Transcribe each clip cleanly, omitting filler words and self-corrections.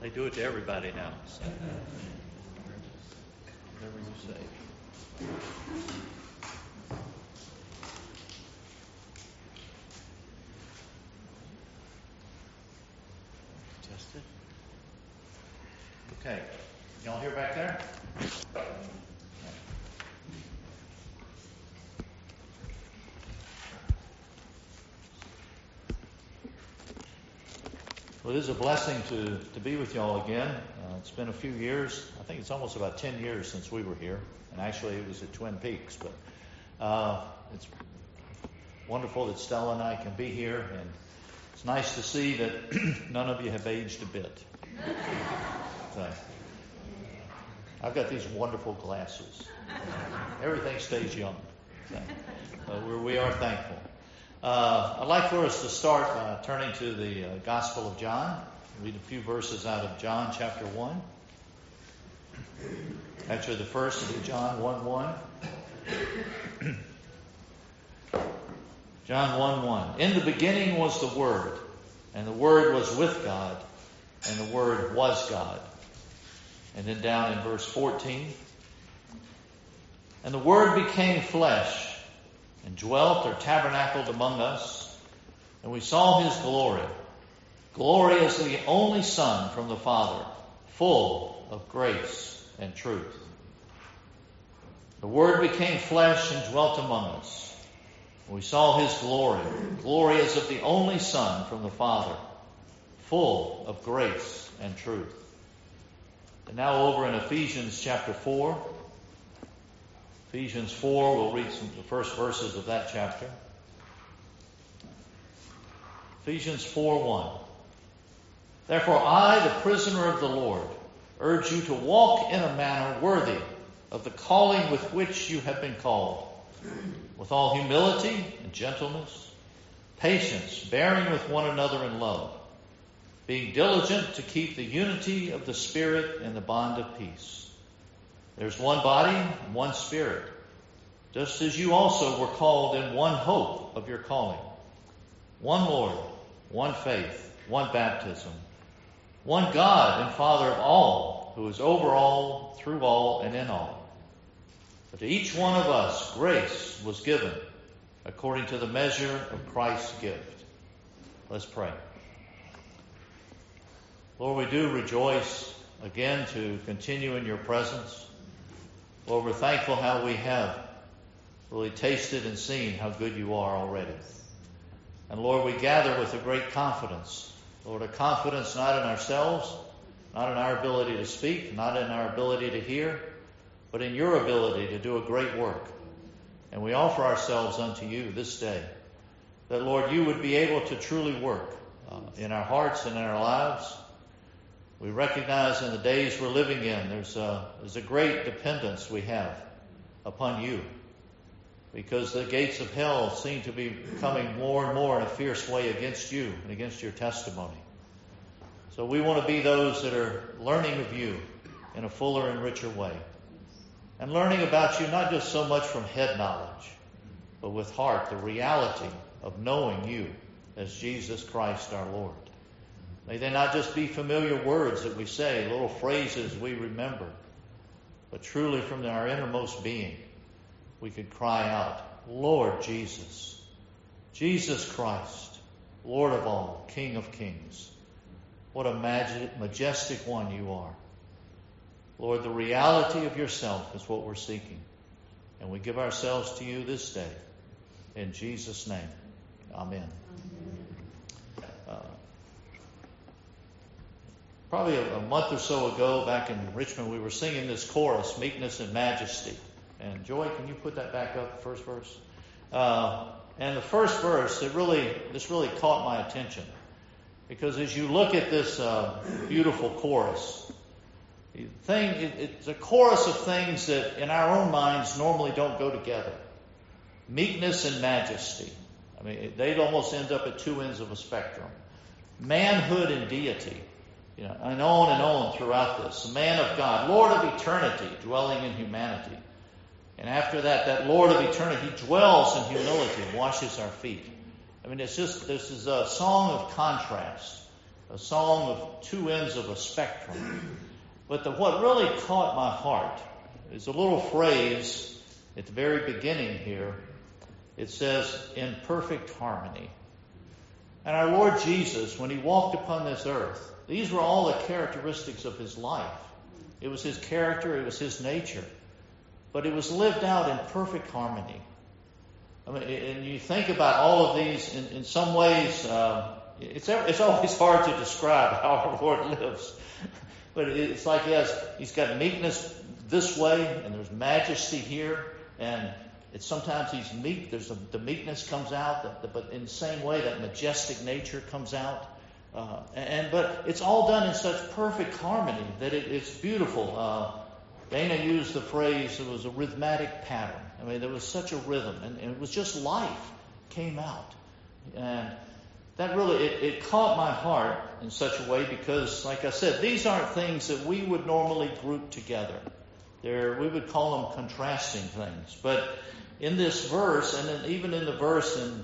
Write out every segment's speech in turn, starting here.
They do it to everybody now. So. Whatever you say. Test it. Okay. Y'all hear back there? Well, it is a blessing to be with y'all again. It's been a few years. I think it's almost about 10 years since we were here. And actually, it was at Twin Peaks. But it's wonderful that Stella and I can be here. And it's nice to see that none of you have aged a bit. So, I've got these wonderful glasses. Everything stays young. So, we are thankful. I'd like for us to start by turning to the Gospel of John. Read a few verses out of John chapter 1. Actually, the first is John 1:1. John 1:1. In the beginning was the Word, and the Word was with God, and the Word was God. And then down in verse 14. And the Word became flesh, and dwelt or tabernacled among us, and we saw His glory. Glory as the only Son from the Father, full of grace and truth. The Word became flesh and dwelt among us. And we saw His glory. Glory as of the only Son from the Father, full of grace and truth. And now over in Ephesians chapter 4. Ephesians 4, we'll read the first verses of that chapter. Ephesians 4:1. Therefore I, the prisoner of the Lord, urge you to walk in a manner worthy of the calling with which you have been called, with all humility and gentleness, patience, bearing with one another in love, being diligent to keep the unity of the Spirit in the bond of peace. There's one body and one Spirit, just as you also were called in one hope of your calling. One Lord, one faith, one baptism, one God and Father of all, who is over all, through all, and in all. But to each one of us grace was given according to the measure of Christ's gift. Let's pray. Lord, we do rejoice again to continue in your presence. Lord, we're thankful how we have really tasted and seen how good you are already. And Lord, we gather with a great confidence. Lord, a confidence not in ourselves, not in our ability to speak, not in our ability to hear, but in your ability to do a great work. And we offer ourselves unto you this day, that, Lord, you would be able to truly work in our hearts and in our lives. We recognize in the days we're living in, there's a great dependence we have upon you, because the gates of hell seem to be coming more and more in a fierce way against you and against your testimony. So we want to be those that are learning of you in a fuller and richer way, and learning about you not just so much from head knowledge, but with heart, the reality of knowing you as Jesus Christ our Lord. May they not just be familiar words that we say, little phrases we remember, but truly from our innermost being, we could cry out, Lord Jesus, Jesus Christ, Lord of all, King of kings. What a majestic one you are. Lord, the reality of yourself is what we're seeking. And we give ourselves to you this day. In Jesus' name, amen. Probably a month or so ago, back in Richmond, we were singing this chorus, Meekness and Majesty. And Joy, can you put that back up, the first verse? And the first verse, this really caught my attention. Because as you look at this beautiful chorus, it's a chorus of things that in our own minds normally don't go together. Meekness and majesty. I mean, they'd almost end up at two ends of a spectrum. Manhood and deity. And on throughout this. The man of God, Lord of eternity, dwelling in humanity. And after that Lord of eternity, he dwells in humility and washes our feet. I mean, this is a song of contrast. a song of two ends of a spectrum. But what really caught my heart is a little phrase at the very beginning here. It says, in perfect harmony. And our Lord Jesus, when he walked upon this earth, these were all the characteristics of his life. It was his character, it was his nature. But it was lived out in perfect harmony. I mean, and you think about all of these, in some ways, it's always hard to describe how our Lord lives. But it's like he's got meekness this way, and there's majesty here, and sometimes he's meek. The meekness comes out, but in the same way, that majestic nature comes out. But it's all done in such perfect harmony that it's beautiful. Dana used the phrase, it was a rhythmic pattern. I mean, there was such a rhythm, and it was just life came out. And that really, it caught my heart in such a way because, like I said, these aren't things that we would normally group together. We would call them contrasting things. But in this verse, and then even in the verse in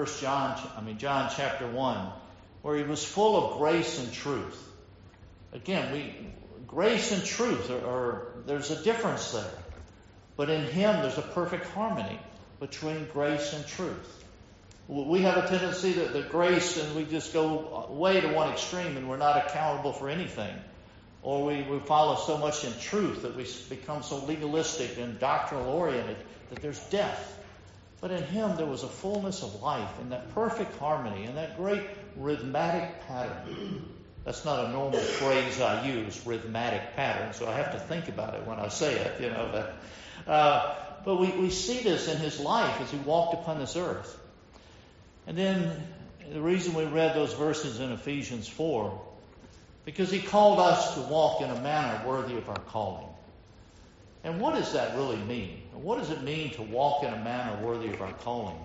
John chapter 1, where he was full of grace and truth. Again, grace and truth there's a difference there. But in him, there's a perfect harmony between grace and truth. We have a tendency that grace, and we just go way to one extreme, and we're not accountable for anything. Or we follow so much in truth that we become so legalistic and doctrinal oriented that there's death. But in him, there was a fullness of life, and that perfect harmony, and that great rhythmic pattern. That's not a normal phrase I use, rhythmic pattern, so I have to think about it when I say it, But we see this in his life as he walked upon this earth. And then the reason we read those verses in Ephesians 4, because he called us to walk in a manner worthy of our calling. And what does that really mean? What does it mean to walk in a manner worthy of our calling?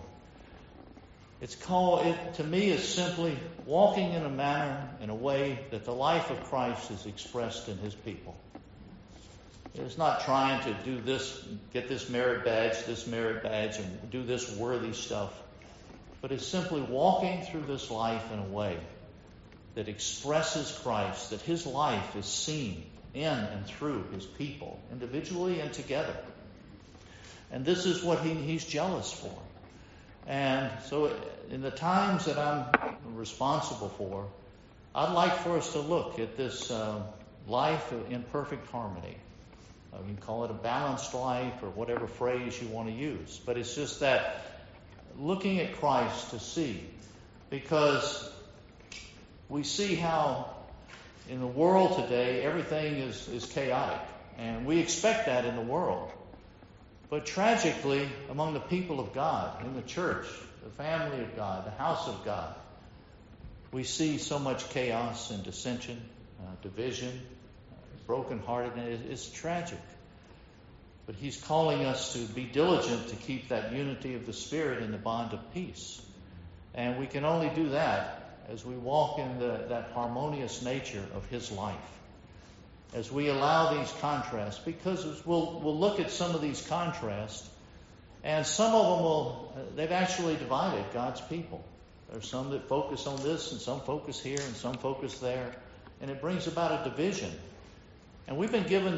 To me, it's simply walking in a manner, in a way that the life of Christ is expressed in his people. It's not trying to do this, get this merit badge, and do this worthy stuff. But it's simply walking through this life in a way that expresses Christ, that his life is seen in and through his people, individually and together. And this is what he's jealous for. And so in the times that I'm responsible for, I'd like for us to look at this life in perfect harmony. You can call it a balanced life or whatever phrase you want to use. But it's just that looking at Christ to see. Because we see how in the world today everything is chaotic. And we expect that in the world. But tragically, among the people of God, in the church, the family of God, the house of God, we see so much chaos and dissension, division, brokenheartedness. It's tragic. But he's calling us to be diligent to keep that unity of the Spirit in the bond of peace. And we can only do that as we walk in that harmonious nature of his life. As we allow these contrasts, because we'll look at some of these contrasts, and some of them they've actually divided God's people. There's some that focus on this, and some focus here, and some focus there, and it brings about a division. And we've been given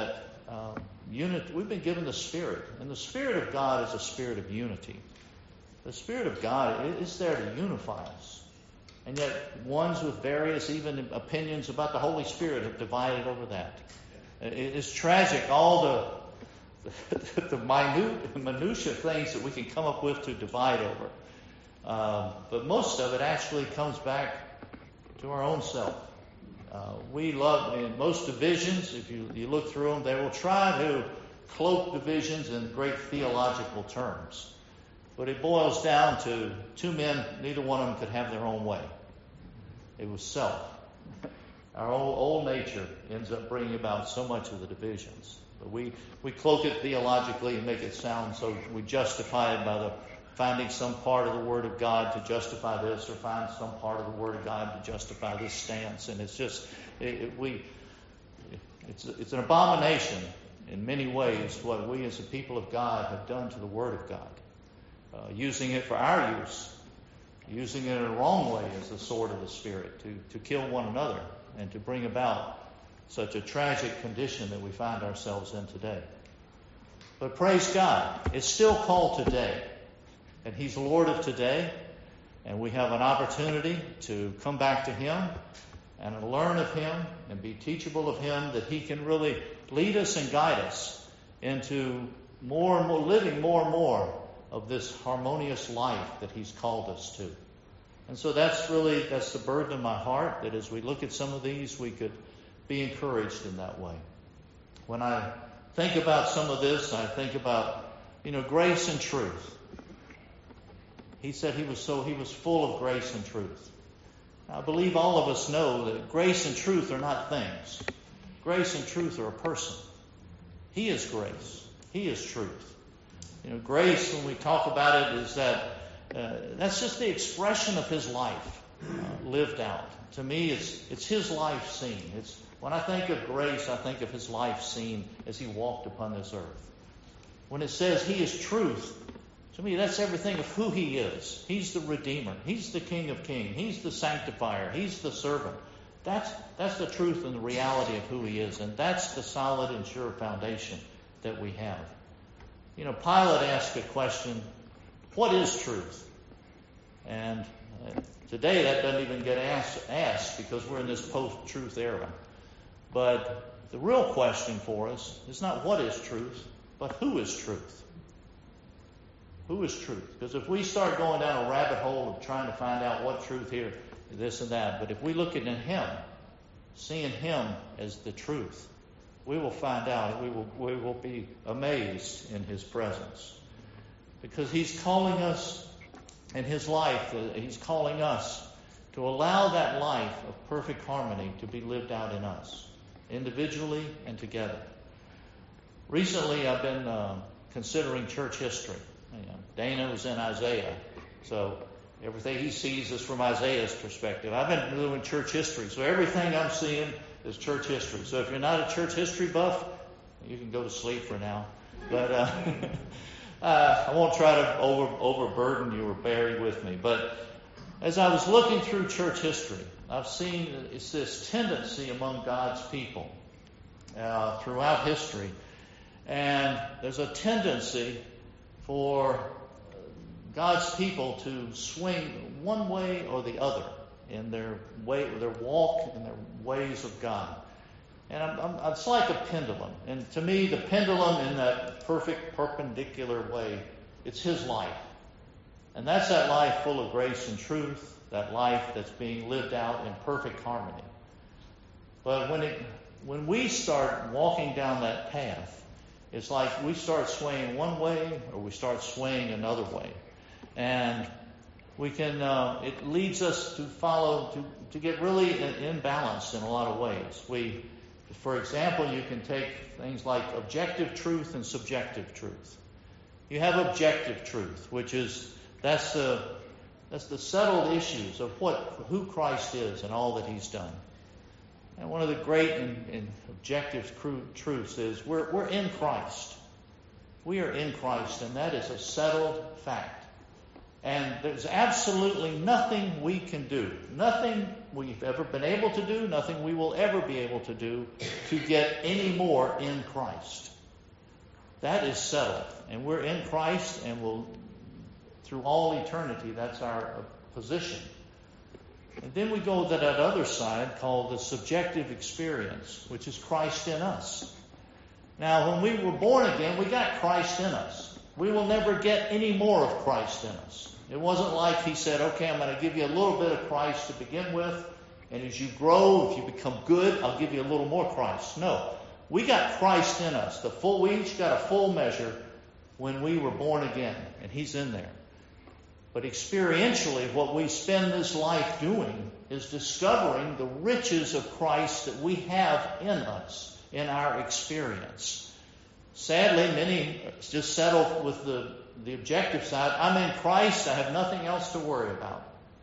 we've been given the Spirit, and the Spirit of God is a spirit of unity. The Spirit of God is there to unify us. And yet ones with various even opinions about the Holy Spirit have divided over that. It's tragic, all the minutiae things that we can come up with to divide over. But most of it actually comes back to our own self. We love, in most divisions, if you look through them, they will try to cloak divisions in great theological terms. But it boils down to two men, neither one of them could have their own way. It was self. Our old nature ends up bringing about so much of the divisions. But we cloak it theologically and make it sound so we justify it by finding some part of the Word of God to justify this, or find some part of the Word of God to justify this stance. And it's just, it's an abomination in many ways what we as the people of God have done to the Word of God. Using it for our use using it in a wrong way as the sword of the Spirit to kill one another and to bring about such a tragic condition that we find ourselves in today. But praise God, it's still called today. And He's Lord of today. And we have an opportunity to come back to Him and learn of Him and be teachable of Him, that He can really lead us and guide us into more and more, living more and more of this harmonious life that He's called us to. And so that's the burden of my heart, that as we look at some of these, we could be encouraged in that way. When I think about some of this, I think about, grace and truth. He said he was full of grace and truth. I believe all of us know that grace and truth are not things. Grace and truth are a person. He is grace. He is truth. Grace, when we talk about it, is that's just the expression of His life lived out. To me, it's His life seen. When I think of grace, I think of His life seen as He walked upon this earth. When it says He is truth, to me, that's everything of who He is. He's the Redeemer. He's the King of Kings. He's the Sanctifier. He's the servant. That's the truth and the reality of who He is. And that's the solid and sure foundation that we have. Pilate asked a question, what is truth? And today that doesn't even get asked because we're in this post-truth era. But the real question for us is not what is truth, but who is truth? Who is truth? Because if we start going down a rabbit hole of trying to find out what truth here, this and that, but if we look at Him, seeing Him as the truth, we will find out, we will be amazed in His presence. Because He's calling us in His life, He's calling us to allow that life of perfect harmony to be lived out in us, individually and together. Recently, I've been considering church history. Dana was in Isaiah, so everything he sees is from Isaiah's perspective. I've been doing church history, so everything I'm seeing is church history. So if you're not a church history buff, you can go to sleep for now. But I won't try to overburden you or bear with me. But as I was looking through church history, I've seen it's this tendency among God's people throughout history. And there's a tendency for God's people to swing one way or the other in their walk, in their ways of God. And it's like a pendulum. And to me, the pendulum in that perfect perpendicular way, it's His life. And that's that life full of grace and truth, that life that's being lived out in perfect harmony. But when we start walking down that path, it's like we start swaying one way or we start swaying another way. And we can, it leads us to get really imbalanced in a lot of ways. For example, you can take things like objective truth and subjective truth. You have objective truth, which is, that's the settled issues of who Christ is and all that He's done. And one of the great and objective truths is we're in Christ. We are in Christ, and that is a settled fact. And there's absolutely nothing we can do, nothing we've ever been able to do, nothing we will ever be able to do to get any more in Christ. That is settled. And we're in Christ, and we'll, through all eternity, that's our position. And then we go to that other side called the subjective experience, which is Christ in us. Now, when we were born again, we got Christ in us. We will never get any more of Christ in us. It wasn't like He said, okay, I'm going to give you a little bit of Christ to begin with, and as you grow, if you become good, I'll give you a little more Christ. No. We got Christ in us. We each got a full measure when we were born again, and He's in there. But experientially, what we spend this life doing is discovering the riches of Christ that we have in us, in our experience. Sadly, many just settle with the objective side. I'm in Christ, I have nothing else to worry about.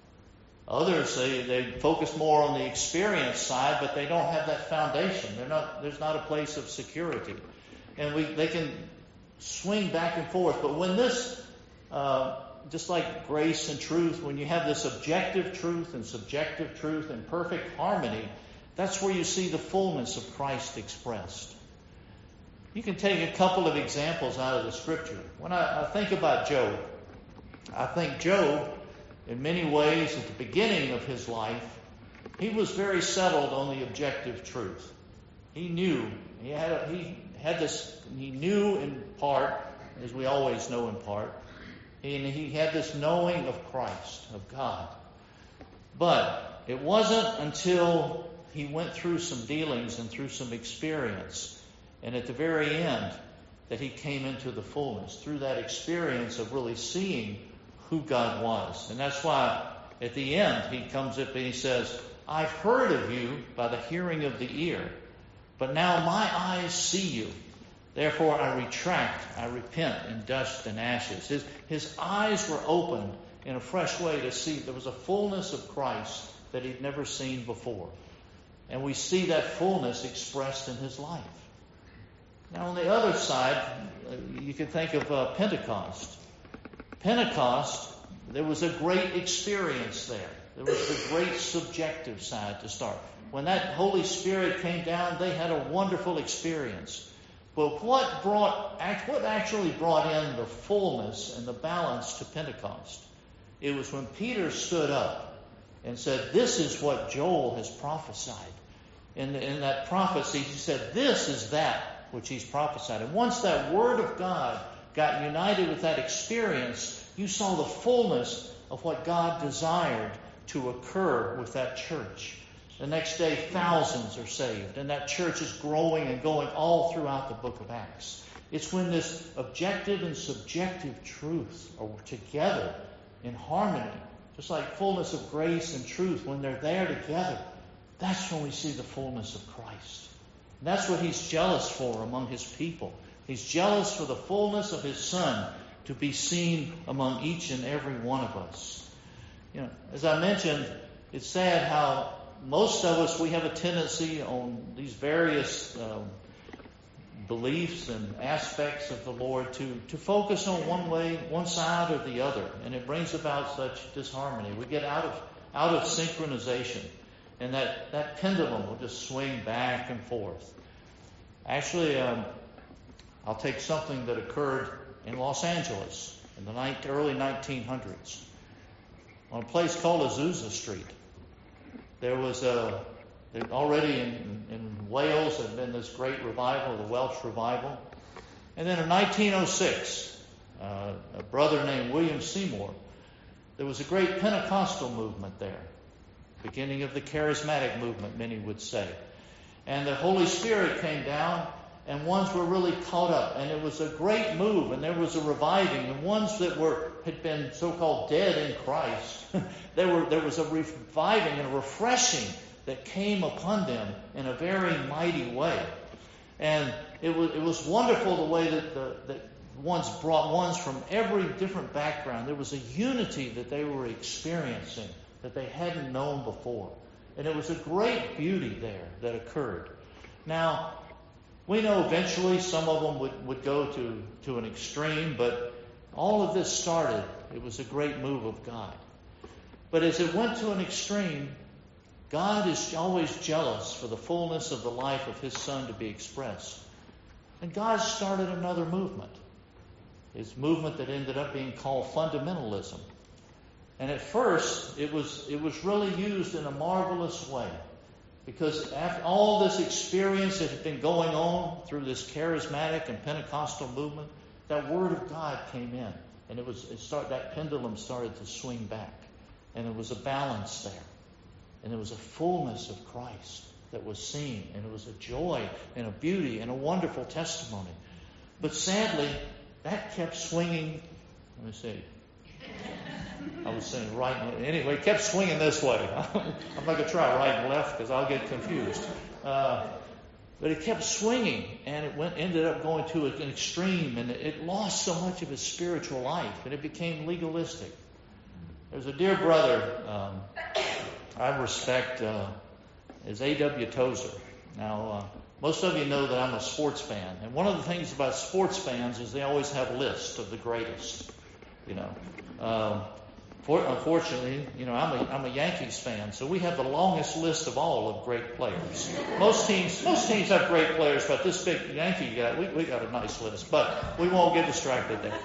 Others, they focus more on the experience side, but they don't have that foundation. There's not a place of security. And they can swing back and forth. But when this just like grace and truth, when you have this objective truth and subjective truth in perfect harmony, that's where you see the fullness of Christ expressed. You can take a couple of examples out of the Scripture. When I think about Job, I think Job, in many ways, at the beginning of his life, he was very settled on the objective truth. He knew. He knew in part, as we always know in part, and he had this knowing of Christ, of God. But it wasn't until he went through some dealings and through some experience, and at the very end, that he came into the fullness, through that experience of really seeing who God was. And that's why at the end he comes up and he says, I've heard of you by the hearing of the ear, but now my eyes see you. Therefore I retract, I repent in dust and ashes. His eyes were opened in a fresh way to see there was a fullness of Christ that he'd never seen before. And we see that fullness expressed in his life. Now on the other side, you can think of Pentecost. Pentecost, there was a great experience there. There was the great subjective side to start. When that Holy Spirit came down, they had a wonderful experience. But what actually brought in the fullness and the balance to Pentecost? It was when Peter stood up and said, this is what Joel has prophesied. In that prophecy, he said, this is that which he's prophesied. And once that Word of God got united with that experience, you saw the fullness of what God desired to occur with that church. The next day, thousands are saved, and that church is growing and going all throughout the book of Acts. It's when this objective and subjective truth are together in harmony, just like fullness of grace and truth, when they're there together, that's when we see the fullness of Christ. And that's what he's jealous for among his people. He's jealous for the fullness of his Son to be seen among each and every one of us. You know, as I mentioned, it's sad how most of us, we have a tendency on these various beliefs and aspects of the Lord to focus on one side or the other, and it brings about such disharmony. We get out of synchronization, and that pendulum will just swing back and forth. Actually, I'll take something that occurred in Los Angeles in the early 1900s on a place called Azusa Street. There was already in Wales had been this great revival, the Welsh revival. And then in 1906, a brother named William Seymour, there was a great Pentecostal movement there, beginning of the charismatic movement, many would say. And the Holy Spirit came down, and ones were really caught up, and it was a great move, and there was a reviving, and ones that had been so-called dead in Christ, there was a reviving and a refreshing that came upon them in a very mighty way. And it was wonderful the way that ones brought ones from every different background. There was a unity that they were experiencing that they hadn't known before. And it was a great beauty there that occurred. Now, we know eventually some of them would go to an extreme, but all of this started, it was a great move of God. But as it went to an extreme, God is always jealous for the fullness of the life of his Son to be expressed. And God started another movement. His movement that ended up being called fundamentalism. And at first, it was really used in a marvelous way. Because after all this experience that had been going on through this charismatic and Pentecostal movement, that Word of God came in. And that pendulum started to swing back. And there was a balance there. And there was a fullness of Christ that was seen. And it was a joy and a beauty and a wonderful testimony. But sadly, that kept swinging. Let me see. I was saying right and anyway, it kept swinging this way. I'm not going to try right and left because I'll get confused. But it kept swinging, and it ended up going to an extreme, and it lost so much of its spiritual life, and it became legalistic. There's a dear brother I respect is A.W. Tozer. Now, most of you know that I'm a sports fan, and one of the things about sports fans is they always have lists of the greatest. Unfortunately, I'm a Yankees fan, so we have the longest list of all of great players. Most teams have great players, but this big Yankee guy, we got a nice list, but we won't get distracted there.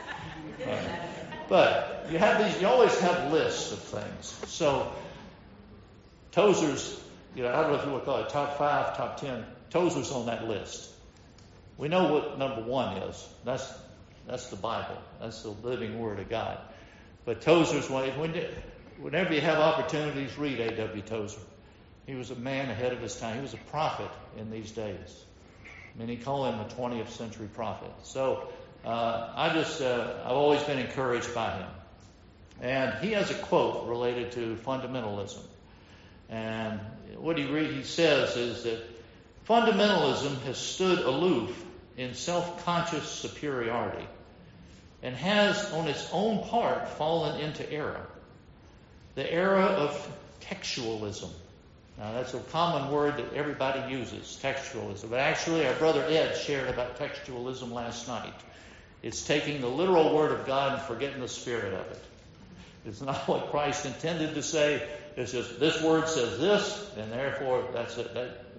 But you always have lists of things. So Tozer's, I don't know if you would call it top 5, top 10. Tozer's on that list. We know what number 1 is. That's the Bible. That's the living Word of God. But Tozer's one. Whenever you have opportunities, read A.W. Tozer. He was a man ahead of his time. He was a prophet in these days. Many call him a 20th century prophet. So I've always been encouraged by him. And he has a quote related to fundamentalism. And what he says is that fundamentalism has stood aloof in self-conscious superiority and has, on its own part, fallen into error. The era of textualism. Now, that's a common word that everybody uses, textualism. But actually, our brother Ed shared about textualism last night. It's taking the literal word of God and forgetting the spirit of it. It's not what Christ intended to say. It's just, this word says this, and therefore that's it.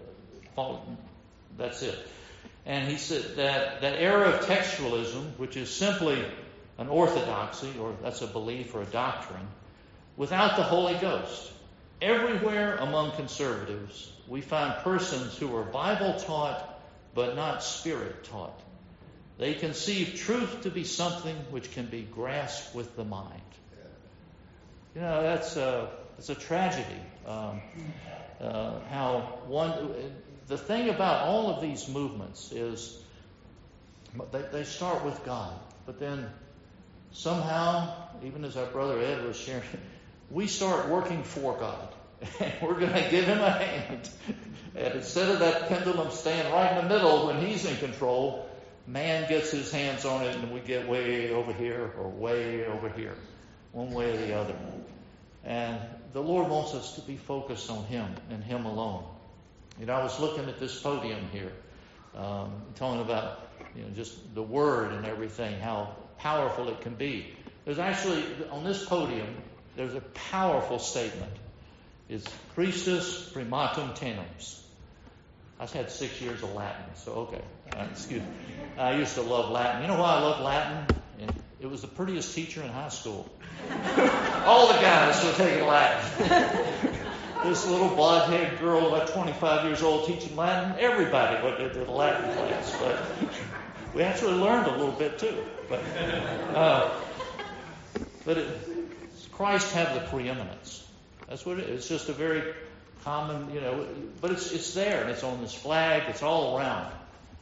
That's it. And he said that era of textualism, which is simply an orthodoxy, or that's a belief or a doctrine, without the Holy Ghost. Everywhere among conservatives, we find persons who are Bible taught, but not Spirit taught. They conceive truth to be something which can be grasped with the mind. It's a tragedy. The thing about all of these movements is they start with God, but then somehow, even as our brother Ed was sharing, we start working for God, and we're going to give him a hand. And instead of that pendulum staying right in the middle when he's in control, man gets his hands on it, and we get way over here or way over here, one way or the other. And the Lord wants us to be focused on Him and Him alone. I was looking at this podium here, talking about just the Word and everything, how powerful it can be. There's actually, on this podium, there's a powerful statement. It's Christus primatum tenens. I've had 6 years of Latin, so okay. Excuse me. I used to love Latin. You know why I love Latin? It was the prettiest teacher in high school. All the guys were taking Latin. This little blonde-haired girl, about 25 years old, teaching Latin. Everybody went to the Latin class, but we actually learned a little bit too. But Christ had the preeminence. That's what it is. It's just a very common, but it's there, and it's on this flag. It's all around.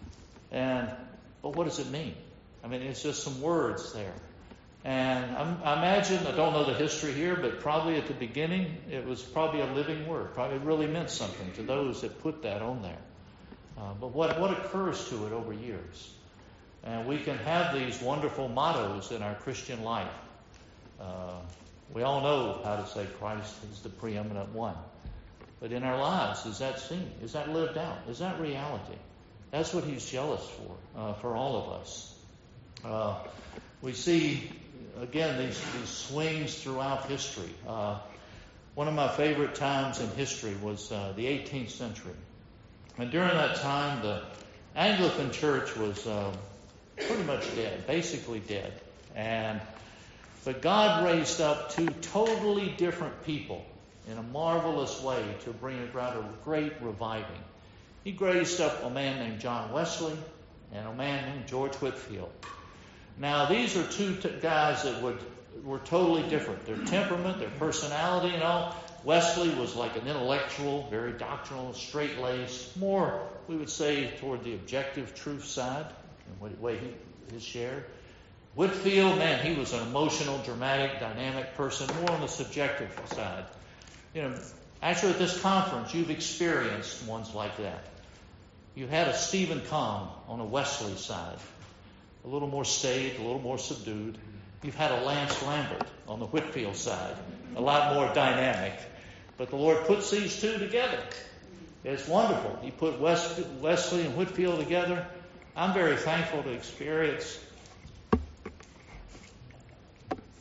But what does it mean? I mean, it's just some words there. And I imagine, I don't know the history here, but probably at the beginning, it was probably a living word. Probably really meant something to those that put that on there. But what occurs to it over years? And we can have these wonderful mottos in our Christian life. We all know how to say Christ is the preeminent one. But in our lives, is that seen? Is that lived out? Is that reality? That's what He's jealous for all of us. We see, again, these swings throughout history. One of my favorite times in history was the 18th century. And during that time, the Anglican Church was pretty much dead, basically dead. But God raised up two totally different people in a marvelous way to bring about a great reviving. He raised up a man named John Wesley and a man named George Whitefield. Now, these are two guys that were totally different. Their temperament, their personality and all. Wesley was like an intellectual, very doctrinal, straight-laced, more, we would say, toward the objective truth side, in the way he shared. Whitefield, man, he was an emotional, dramatic, dynamic person, more on the subjective side. Actually at this conference, you've experienced ones like that. You had a Stephen Kahn on a Wesley side, a little more staid, a little more subdued. You've had a Lance Lambert on the Whitefield side, a lot more dynamic. But the Lord puts these two together. It's wonderful. He put Wesley and Whitefield together. I'm very thankful to experience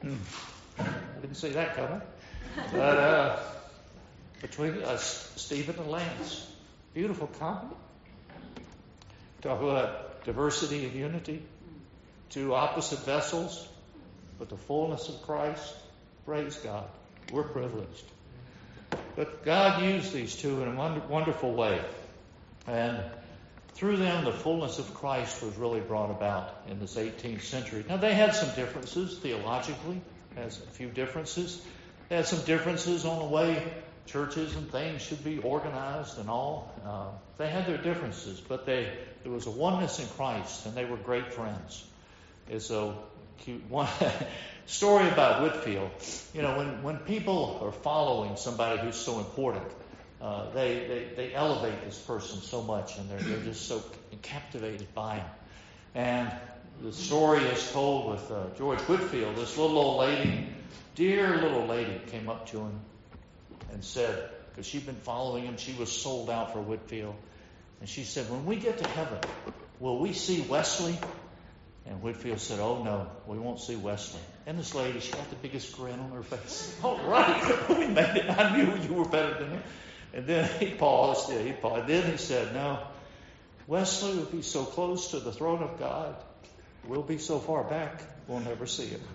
I didn't see that coming. But between Stephen and Lance, beautiful couple. Talk about diversity and unity. Two opposite vessels, but the fullness of Christ. Praise God. We're privileged. But God used these two in a wonderful way. And through them, the fullness of Christ was really brought about in this 18th century. Now, they had some differences theologically. Has a few differences. They had some differences on the way churches and things should be organized and all. They had their differences, but there was a oneness in Christ, and they were great friends. It's a cute one story about Whitefield. You know, when people are following somebody who's so important, they elevate this person so much, and they're just so captivated by him. And the story is told with George Whitefield. This little old lady, dear little lady, came up to him and said, because she'd been following him, she was sold out for Whitefield. And she said, when we get to heaven, will we see Wesley? And Whitefield said, oh no, we won't see Wesley. And this lady, she got the biggest grin on her face. All right, we made it. I knew you were better than him. And then he paused. And then he said, no, Wesley will be so close to the throne of God. We'll be so far back, we'll never see him.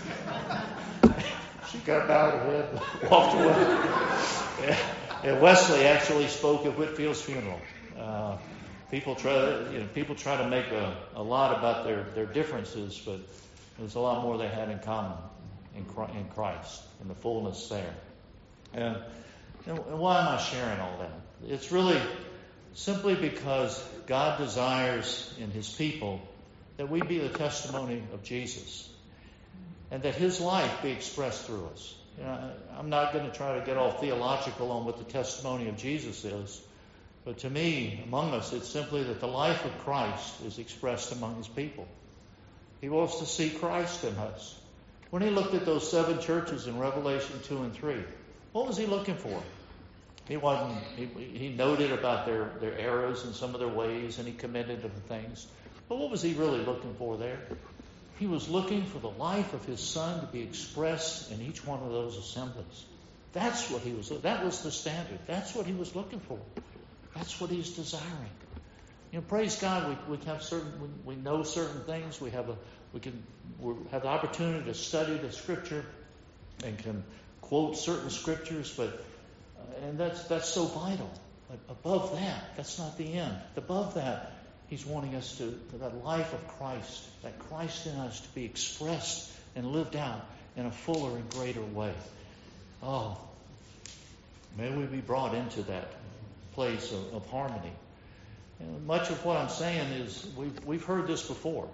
She got bowed her head, walked away. And Wesley actually spoke at Whitefield's funeral. People try to make a lot about their differences, but there's a lot more they had in common in Christ and the fullness there. And why am I sharing all that? It's really simply because God desires in His people that we be the testimony of Jesus, and that His life be expressed through us. You know, I'm not going to try to get all theological on what the testimony of Jesus is. But to me, among us, it's simply that the life of Christ is expressed among His people. He wants to see Christ in us. When He looked at those 7 churches in Revelation 2 and 3, what was He looking for? He noted about their errors and some of their ways, and He commended them things. But what was He really looking for there? He was looking for the life of His Son to be expressed in each one of those assemblies. That's what He was. That was the standard. That's what He was looking for. That's what He's desiring. You know, praise God. We know certain things. We have the opportunity to study the Scripture and can quote certain scriptures, and that's so vital. But above that, that's not the end. Above that, He's wanting us to that life of Christ, that Christ in us, to be expressed and lived out in a fuller and greater way. Oh, may we be brought into that place of harmony. And much of what I'm saying is we've heard this before.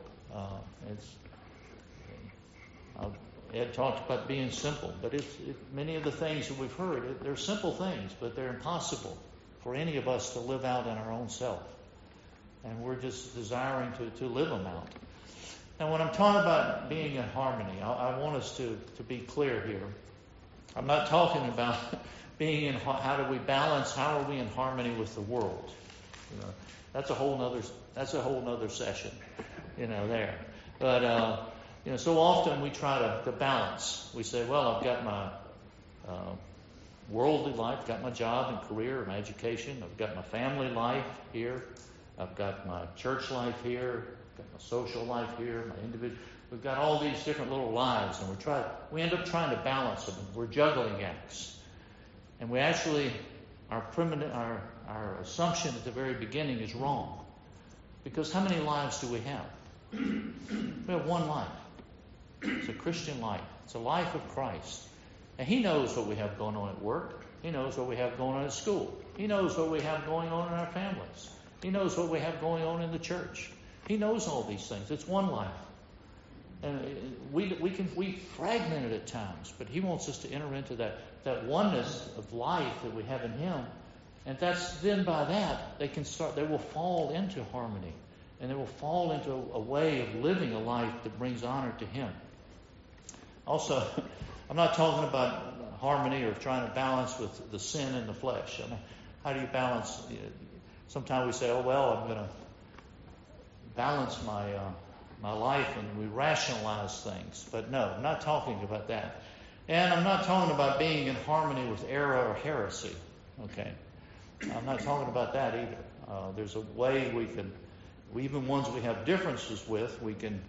Ed talked about being simple, but many of the things that we've heard, they're simple things, but they're impossible for any of us to live out in our own self. And we're just desiring to live them out. Now, when I'm talking about being in harmony, I want us to be clear here. I'm not talking about being in how do we balance, how are we in harmony with the world. You know, that's a whole nother session, there. But so often we try to balance. We say, well, I've got my worldly life, got my job and career, my education, I've got my family life here, I've got my church life here, I've got my social life here, my individual. We've got all these different little lives, and we end up trying to balance them. We're juggling acts. And we actually, our assumption at the very beginning is wrong. Because how many lives do we have? We have one life. It's a Christian life. It's a life of Christ. And He knows what we have going on at work. He knows what we have going on at school. He knows what we have going on in our families. He knows what we have going on in the church. He knows all these things. It's one life. And we fragment it at times, but He wants us to enter into that oneness of life that we have in Him. And then by that, they will fall into harmony. And they will fall into a way of living a life that brings honor to Him. Also, I'm not talking about harmony or trying to balance with the sin and the flesh. I mean, how do you balance? Sometimes we say, oh, well, I'm going to balance my life and we rationalize things. But no, I'm not talking about that. And I'm not talking about being in harmony with error or heresy. Okay? I'm not talking about that either. There's a way we can, even ones we have differences with, we can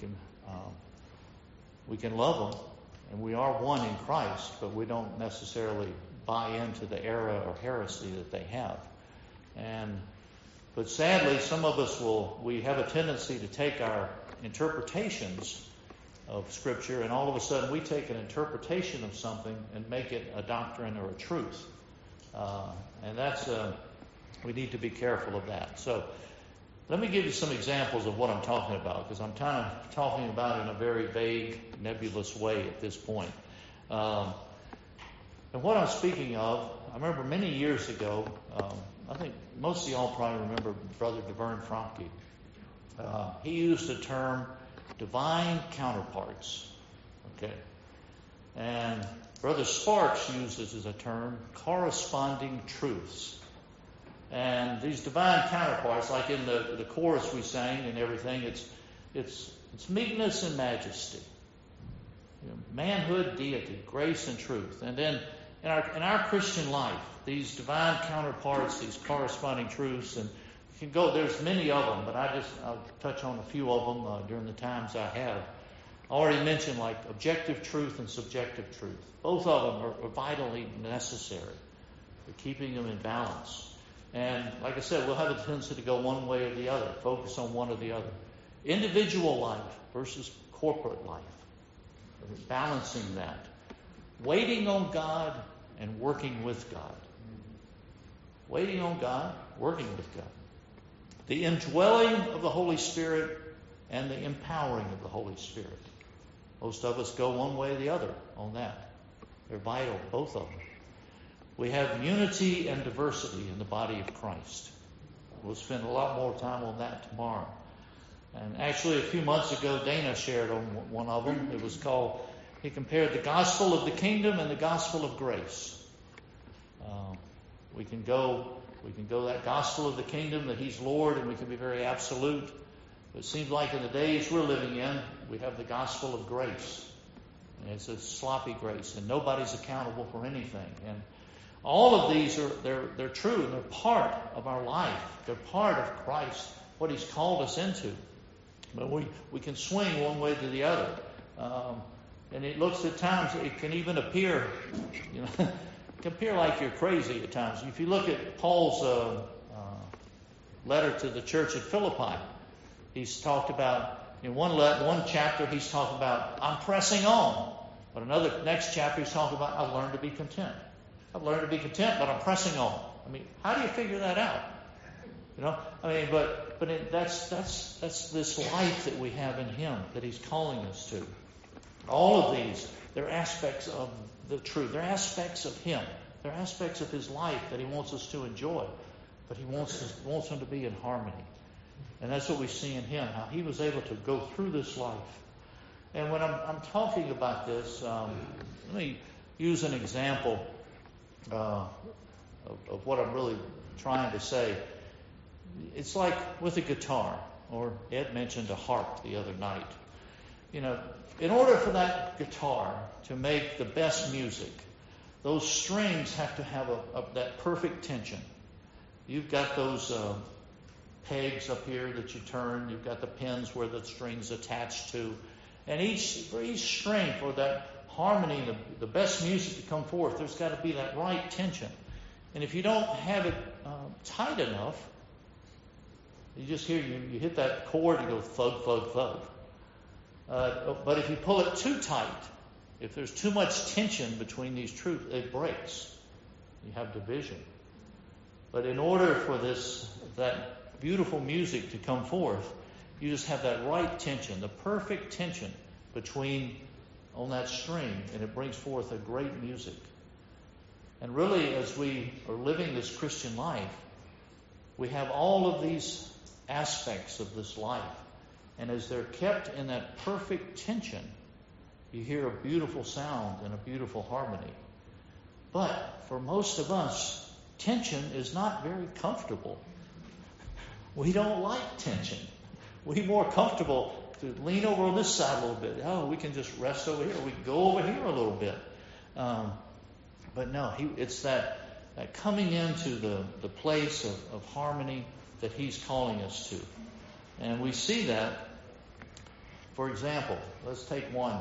love them, and we are one in Christ, but we don't necessarily buy into the error or heresy that they have. But sadly, some of us we have a tendency to take our interpretations of Scripture, and all of a sudden we take an interpretation of something and make it a doctrine or a truth. And that's, we need to be careful of that. So let me give you some examples of what I'm talking about, because I'm kind of talking about it in a very vague, nebulous way at this point. And what I'm speaking of, I remember many years ago, I think most of y'all probably remember Brother DeVern Fromke. He used the term divine counterparts. Okay. And Brother Sparks uses as a term corresponding truths. And these divine counterparts, like in the chorus we sang and everything, it's meekness and majesty, manhood, deity, grace and truth. And then in our Christian life, these divine counterparts, these corresponding truths, and you can go. There's many of them, but I'll touch on a few of them during the times I have. I already mentioned like objective truth and subjective truth. Both of them are vitally necessary for keeping them in balance. And like I said, we'll have a tendency to go one way or the other, focus on one or the other. Individual life versus corporate life. Balancing that. Waiting on God and working with God. Waiting on God, working with God. The indwelling of the Holy Spirit and the empowering of the Holy Spirit. Most of us go one way or the other on that. They're vital, both of them. We have unity and diversity in the body of Christ. We'll spend a lot more time on that tomorrow. And actually, a few months ago, Dana shared on one of them. It was called, he compared the gospel of the kingdom and the gospel of grace. We can go that gospel of the kingdom, that He's Lord, and we can be very absolute. But it seems like in the days we're living in, we have the gospel of grace. And it's a sloppy grace, and nobody's accountable for anything. And all of these they're true, and they're part of our life. They're part of Christ, what He's called us into. But we can swing one way to the other. And it looks at times, it can even appear, it can appear like you're crazy at times. If you look at Paul's letter to the church at Philippi, he's talked about, in one chapter he's talking about, I'm pressing on. But next chapter he's talking about, I've learned to be content. I've learned to be content, but I'm pressing on. I mean, how do you figure that out? That's this life that we have in Him that He's calling us to. All of these, they're aspects of the truth. They're aspects of Him. They're aspects of His life that He wants us to enjoy. But He wants them to be in harmony. And that's what we see in Him, how He was able to go through this life. And when I'm talking about this, let me use an example of what I'm really trying to say. It's like with a guitar, or Ed mentioned a harp the other night. In order for that guitar to make the best music, those strings have to have that perfect tension. You've got those pegs up here that you turn. You've got the pins where the string's attached to. And for each string, for that harmony, the best music to come forth, there's got to be that right tension. And if you don't have it tight enough, you just hear, you hit that chord and go thug, thug, thug. But if you pull it too tight, if there's too much tension between these truths, it breaks. You have division. But in order for that beautiful music to come forth, you just have that right tension, the perfect tension on that string, and it brings forth a great music. And really, as we are living this Christian life, we have all of these aspects of this life. And as they're kept in that perfect tension, you hear a beautiful sound and a beautiful harmony. But for most of us, tension is not very comfortable. We don't like tension. We're more comfortable to lean over on this side a little bit. Oh, we can just rest over here. We can go over here a little bit. But no, it's that coming into the place of harmony that He's calling us to. And we see that, for example, let's take one.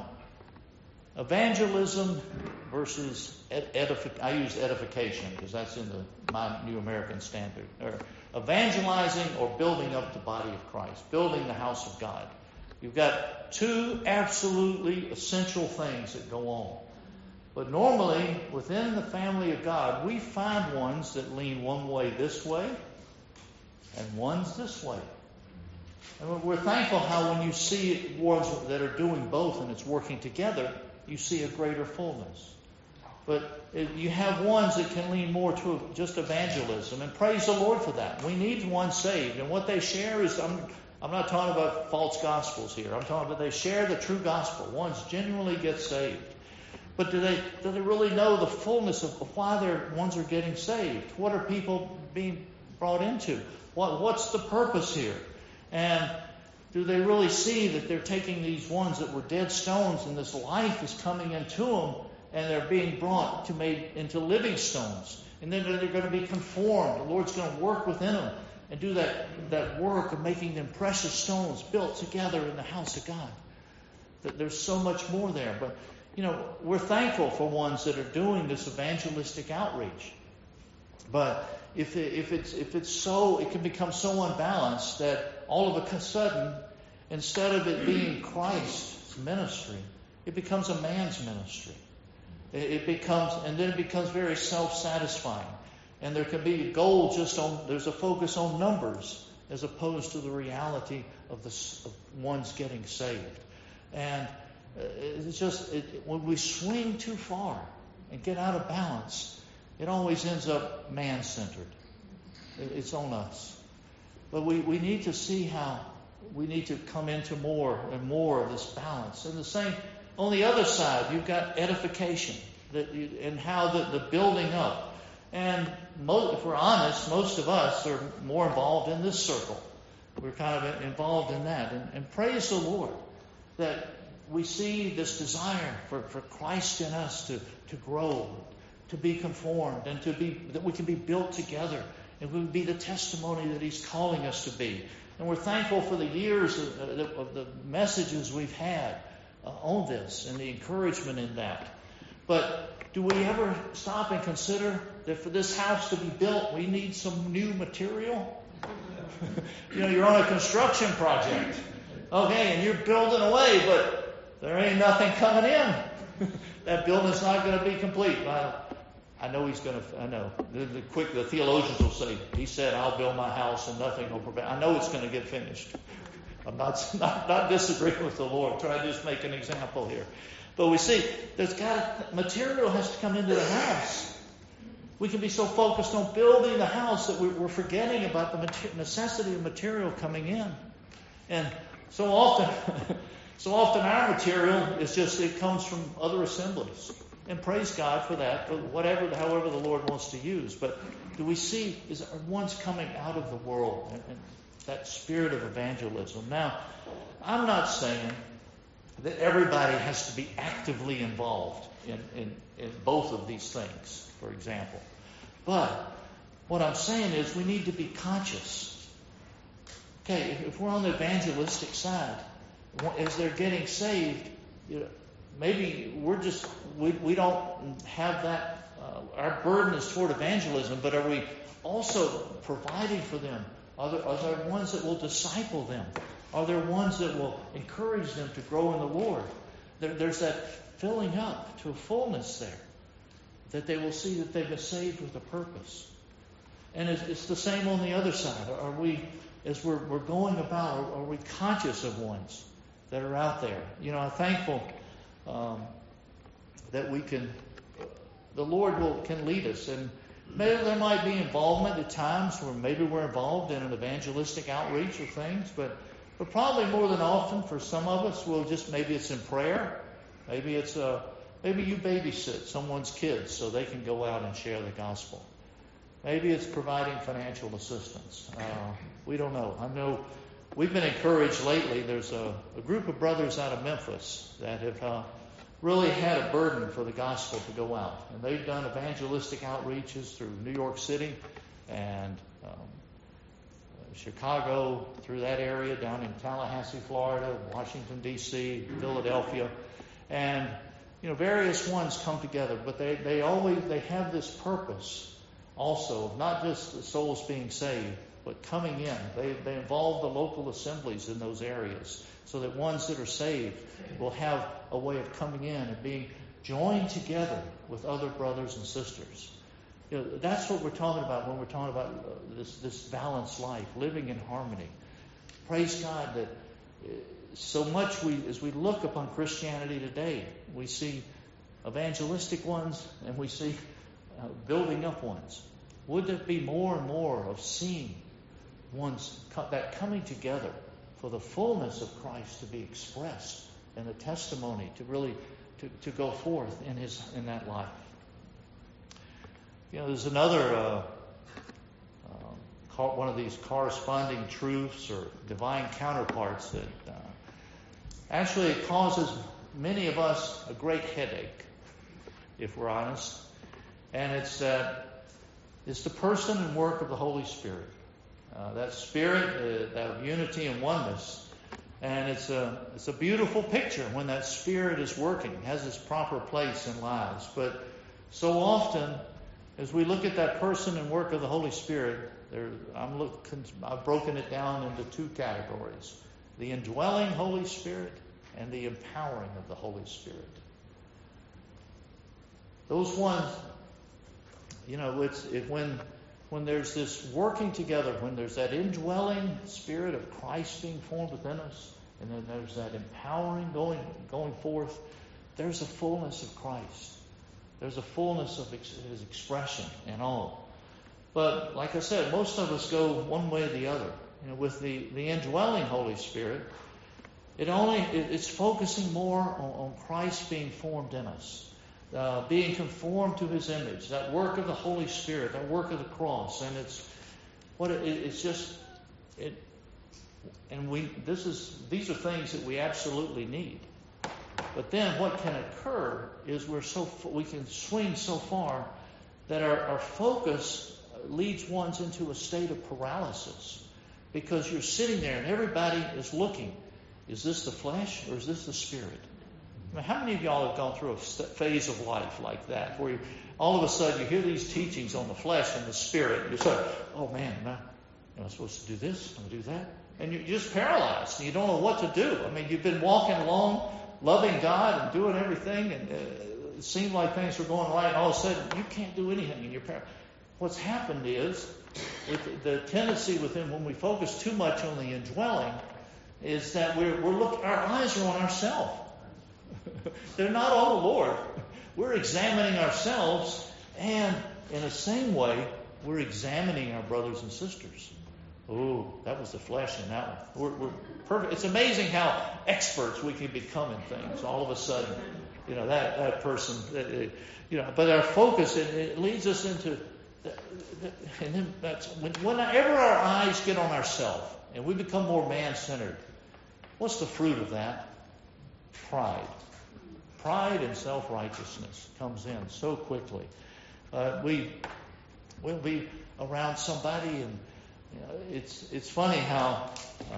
Evangelism versus I use edification because that's in my New American Standard. Or evangelizing or building up the body of Christ, building the house of God. You've got two absolutely essential things that go on. But normally, within the family of God, we find ones that lean one way this way and ones this way. And we're thankful how when you see ones that are doing both and it's working together, you see a greater fullness. But you have ones that can lean more to just evangelism, and praise the Lord for that. We need one saved, and what they share is, I'm not talking about false gospels here. I'm talking about they share the true gospel. Ones genuinely get saved. But do they really know the fullness of why ones are getting saved? What are people being brought into? What's the purpose here? And do they really see that they're taking these ones that were dead stones and this life is coming into them and they're being brought made into living stones? And then they're going to be conformed. The Lord's going to work within them and do that work of making them precious stones built together in the house of God. That there's so much more there. But, we're thankful for ones that are doing this evangelistic outreach. But if it's so, it can become so unbalanced that all of a sudden, instead of it being Christ's ministry, it becomes a man's ministry. It becomes very self-satisfying. And there can be a goal there's a focus on numbers as opposed to the reality of one's getting saved. And when we swing too far and get out of balance, it always ends up man-centered. It's on us. But we need to see how we need to come into more and more of this balance. And the same, on the other side, you've got edification and how the building up. And if we're honest, most of us are more involved in this circle. We're kind of involved in that. And praise the Lord that we see this desire for Christ in us to grow, to be conformed, and that we can be built together, and we would be the testimony that He's calling us to be. And we're thankful for the years of the messages we've had on this and the encouragement in that. But do we ever stop and consider that for this house to be built, we need some new material? You're on a construction project. Okay, and you're building away, but there ain't nothing coming in. That building's not going to be complete. I know he's going to. I know. The theologians will say, He said, "I'll build my house, and nothing will prevent." I know it's going to get finished. I'm not disagreeing with the Lord. Try to just make an example here. But we see material has to come into the house. We can be so focused on building the house that we're forgetting about the necessity of material coming in. And so often our material is it comes from other assemblies. And praise God for that, but however the Lord wants to use. But do we see, are ones coming out of the world and that spirit of evangelism? Now, I'm not saying that everybody has to be actively involved in both of these things, for example. But what I'm saying is we need to be conscious. Okay, if we're on the evangelistic side, as they're getting saved, maybe we don't have that. Our burden is toward evangelism, but are we also providing for them? Are there ones that will disciple them? Are there ones that will encourage them to grow in the Lord? There's that filling up to a fullness there, that they will see that they've been saved with a purpose. And it's the same on the other side. Are we, as we're going about, are we conscious of ones that are out there? I'm thankful that the Lord can lead us. And maybe there might be involvement at times where maybe we're involved in an evangelistic outreach or things, but probably more than often for some of us, maybe it's in prayer. Maybe it's maybe you babysit someone's kids so they can go out and share the gospel. Maybe it's providing financial assistance. We don't know. I know we've been encouraged lately. There's a group of brothers out of Memphis that have really had a burden for the gospel to go out. And they've done evangelistic outreaches through New York City and Chicago, through that area, down in Tallahassee, Florida, Washington, D.C., Philadelphia. And, various ones come together. But they have this purpose also of not just the souls being saved, but coming in. They involve the local assemblies in those areas so that ones that are saved will have a way of coming in and being joined together with other brothers and sisters. That's what we're talking about when we're talking about this balanced life, living in harmony. Praise God that so much as we look upon Christianity today, we see evangelistic ones and we see building up ones. Would there be more and more of seeing ones that coming together for the fullness of Christ to be expressed and the testimony to really to go forth in that life? There's another one of these corresponding truths or divine counterparts that actually it causes many of us a great headache, if we're honest. And it's the person and work of the Holy Spirit. That Spirit, that unity and oneness. And it's a beautiful picture when that Spirit is working, has its proper place in lives. But so often, as we look at that person and work of the Holy Spirit, I've broken it down into two categories: the indwelling Holy Spirit and the empowering of the Holy Spirit. Those ones, when there's this working together, when there's that indwelling Spirit of Christ being formed within us, and then there's that empowering going forth, there's a fullness of Christ. There's a fullness of His expression and all. But like I said, most of us go one way or the other. With the indwelling Holy Spirit, it's focusing more on Christ being formed in us, being conformed to His image. That work of the Holy Spirit, that work of the cross, and these are things that we absolutely need. But then what can occur is we can swing so far that our focus leads ones into a state of paralysis, because you're sitting there and everybody is looking. Is this the flesh or is this the Spirit? How many of y'all have gone through a phase of life like that, where all of a sudden you hear these teachings on the flesh and the Spirit, and you say, oh man, am I supposed to do this? Am I do that? And you're just paralyzed and you don't know what to do. You've been walking along, loving God and doing everything, and it seemed like things were going right, and all of a sudden you can't do anything, and you're paralyzed. What's happened is, with the tendency within when we focus too much on the indwelling, is that our eyes are on ourselves. They're not on the Lord. We're examining ourselves, and in the same way, we're examining our brothers and sisters. Oh, that was the flesh in that one. We're perfect. It's amazing how experts we can become in things all of a sudden. That person. But our focus, it leads us into. And then whenever our eyes get on ourselves and we become more man-centered, what's the fruit of that? Pride. Pride and self-righteousness comes in so quickly. We'll be around somebody, and it's funny how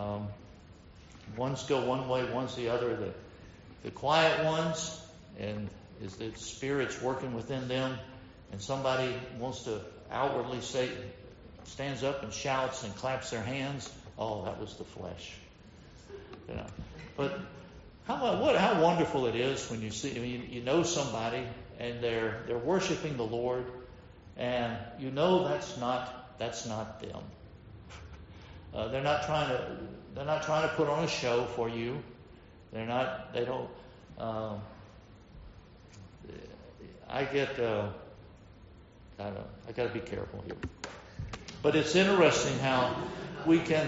ones go one way, ones the other. The quiet ones, and is the Spirit's working within them, and somebody wants to outwardly stands up and shouts and claps their hands. Oh, that was the flesh. But how wonderful it is when you see, you know somebody and they're worshiping the Lord, and that's not them. They're not trying to put on a show for you. I got to be careful here. But it's interesting how we can.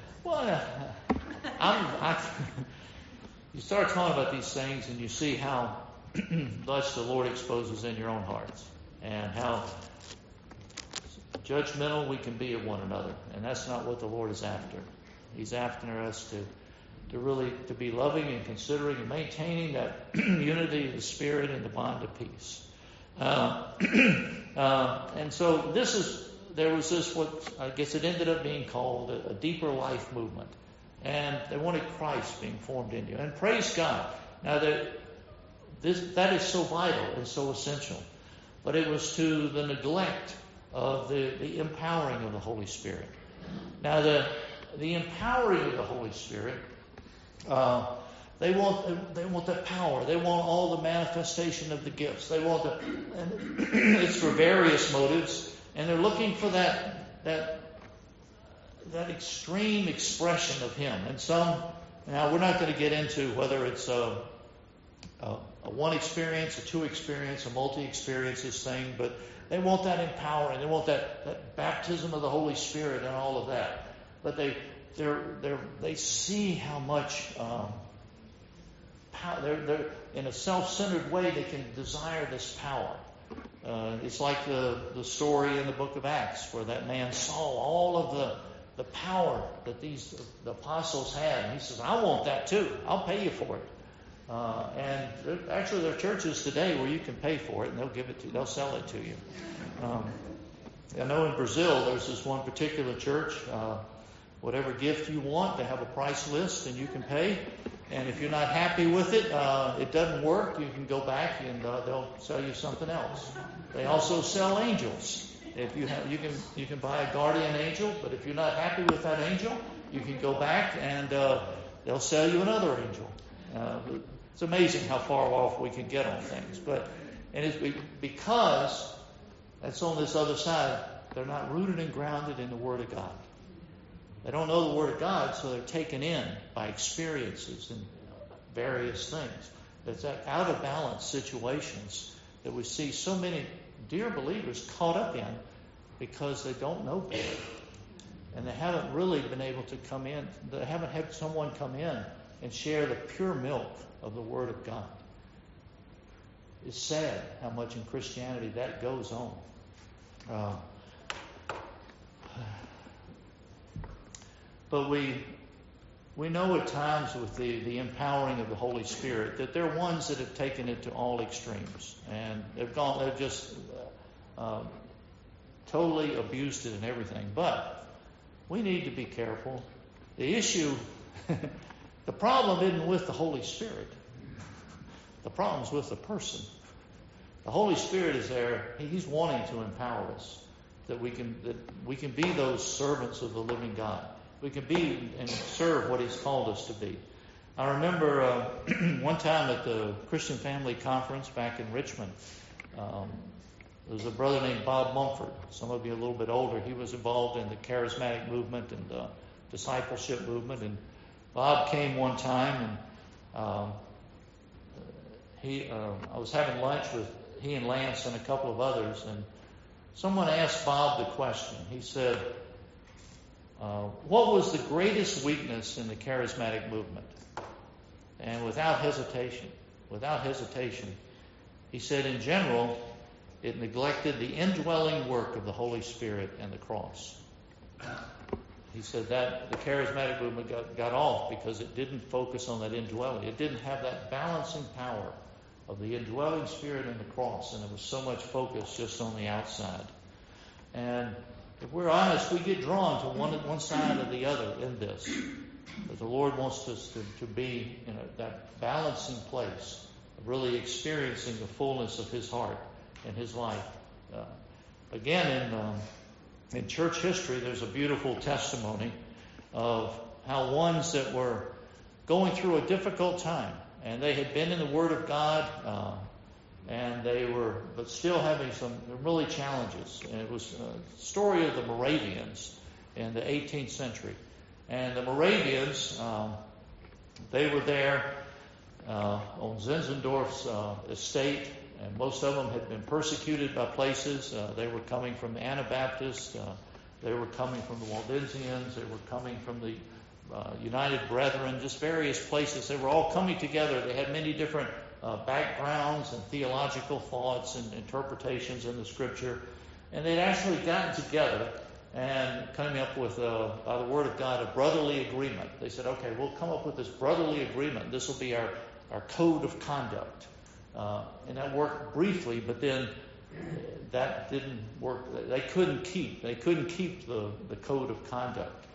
You start talking about these things, and you see how much the Lord exposes in your own hearts, and how judgmental we can be of one another, and that's not what the Lord is after. He's after us to really to be loving and considering and maintaining that unity of the Spirit and the bond of peace. And so there was this, what I guess it ended up being called a deeper life movement. And they wanted Christ being formed in you. And praise God. Now that is so vital and so essential. But it was to the neglect of the empowering of the Holy Spirit. Now the empowering of the Holy Spirit, they want that power. They want all the manifestation of the gifts. They want and it's for various motives. And they're looking for that extreme expression of Him. And now we're not going to get into whether it's a one experience, a two experience, a multi-experiences thing, but they want that empowering. They want that baptism of the Holy Spirit and all of that. But they see how much they're in a self-centered way they can desire this power. It's like the story in the book of Acts where that man saw all of the power that the apostles had. And he says, I want that too. I'll pay you for it. And there are churches today where you can pay for it and they'll give it to you. They'll sell it to you. I know in Brazil there's this one particular church. Whatever gift you want, they have a price list and you can pay. And if you're not happy with it, it doesn't work, you can go back and they'll sell you something else. They also sell angels. If you can buy a guardian angel, but if you're not happy with that angel, you can go back and they'll sell you another angel. It's amazing how far off we can get on things. And it's because that's on this other side, they're not rooted and grounded in the Word of God. They don't know the Word of God, so they're taken in by experiences and various things. It's that out of balance situations that we see so many dear believers caught up in because they don't know better. And they haven't really been able to come in. They haven't had someone come in and share the pure milk of the Word of God. It's sad how much in Christianity that goes on. But we know at times with the empowering of the Holy Spirit that there are ones that have taken it to all extremes. And they've just totally abused it and everything. But we need to be careful. The issue, the problem isn't with the Holy Spirit. The problem's with the person. The Holy Spirit is there. He's wanting to empower us that we can be those servants of the living God. We can be and serve what He's called us to be. I remember one time at the Christian Family Conference back in Richmond, there was a brother named Bob Mumford. Some of you a little bit older. He was involved in the charismatic movement and the discipleship movement. And Bob came one time, and I was having lunch with he and Lance and a couple of others, and someone asked Bob the question. He said, what was the greatest weakness in the charismatic movement? And without hesitation, he said, in general, it neglected the indwelling work of the Holy Spirit and the cross. He said that the charismatic movement got off because it didn't focus on that indwelling. It didn't have that balancing power of the indwelling Spirit and the cross, and there was so much focus just on the outside. And if we're honest, we get drawn to one side or the other in this. But the Lord wants us to be in that balancing place, of really experiencing the fullness of His heart and His life. Again, in church history, there's a beautiful testimony of how ones that were going through a difficult time, and they had been in the Word of God, and they were, but still having some really challenges. And it was a story of the Moravians in the 18th century. And the Moravians, they were there on Zinzendorf's estate, and most of them had been persecuted by places. They were coming from the Anabaptists, they were coming from the Waldensians, they were coming from the United Brethren, just various places. They were all coming together. They had many different backgrounds and theological thoughts and interpretations in the Scripture. And they'd actually gotten together and coming up with, by the Word of God, a brotherly agreement. They said, okay, we'll come up with this brotherly agreement. This will be our code of conduct. And that worked briefly, but then that didn't work. They couldn't keep the code of conduct.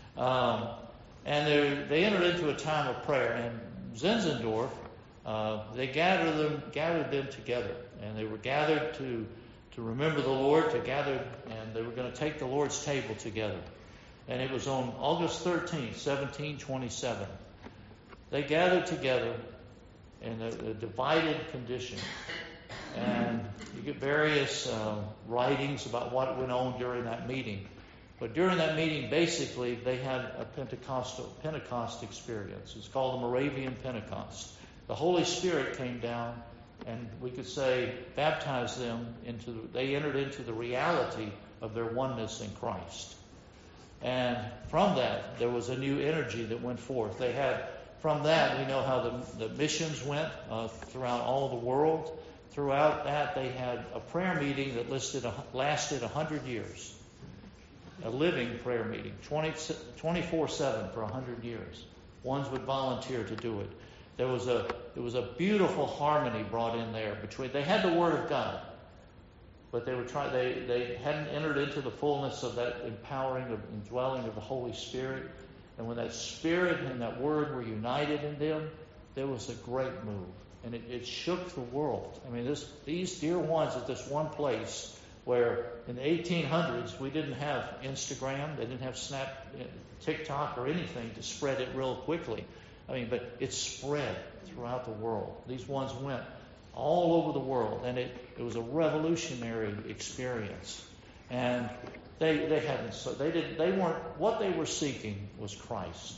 And they entered into a time of prayer. And Zinzendorf, they gathered them together. And they were gathered to remember the Lord, and they were going to take the Lord's table together. And it was on August 13th, 1727. They gathered together in a divided condition. And you get various writings about what went on during that meeting. But during that meeting, basically, they had a Pentecost experience. It's called the Moravian Pentecost. The Holy Spirit came down, and we could say baptized them they entered into the reality of their oneness in Christ. And from that, there was a new energy that went forth. From that, we know how the missions went throughout all the world. Throughout that, they had a prayer meeting that lasted 100 years. A living prayer meeting, 24/7 for 100 years. Ones would volunteer to do it. There was a beautiful harmony brought in there they had the Word of God, but they hadn't entered into the fullness of that empowering of indwelling of the Holy Spirit. And when that Spirit and that Word were united in them, there was a great move. And it shook the world. I mean, these dear ones at this one place where in the 1800s we didn't have Instagram, they didn't have TikTok or anything to spread it real quickly. I mean, but it spread throughout the world. These ones went all over the world, and it was a revolutionary experience. And what they were seeking was Christ.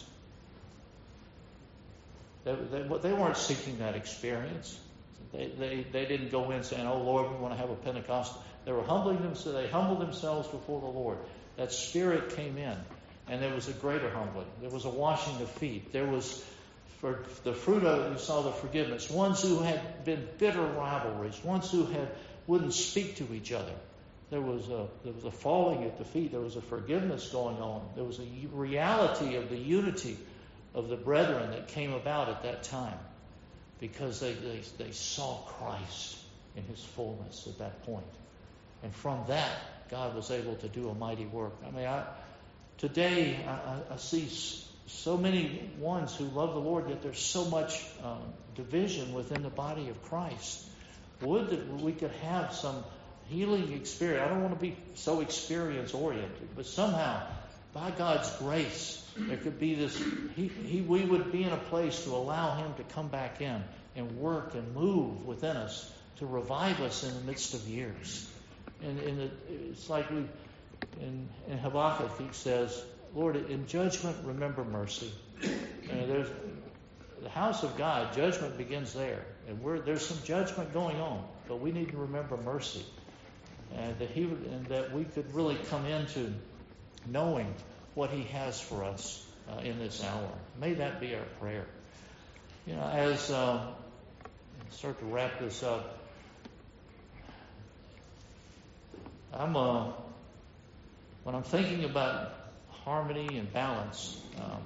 They weren't seeking that experience. They didn't go in saying, "Oh Lord, we want to have a Pentecost." They were they humbled themselves before the Lord. That Spirit came in, and there was a greater humbling. There was a washing of feet. There was, for the fruit of it, you saw the forgiveness. Ones who had been bitter rivalries, ones who wouldn't speak to each other. There was a falling at the feet. There was a forgiveness going on. There was a reality of the unity of the brethren that came about at that time, because they saw Christ in His fullness at that point. And from that, God was able to do a mighty work. I mean, today I see so many ones who love the Lord, yet there's so much division within the body of Christ. Would that we could have some healing experience. I don't want to be so experience-oriented, but somehow, by God's grace, there could be this, we would be in a place to allow Him to come back in and work and move within us to revive us in the midst of years. And it's like in Habakkuk, he says, "Lord, in judgment, remember mercy." And there's the house of God, judgment begins there. And there's some judgment going on, but we need to remember mercy. And that we could really come into knowing what He has for us in this hour. May that be our prayer. You know, as I start to wrap this up, when I'm thinking about harmony and balance,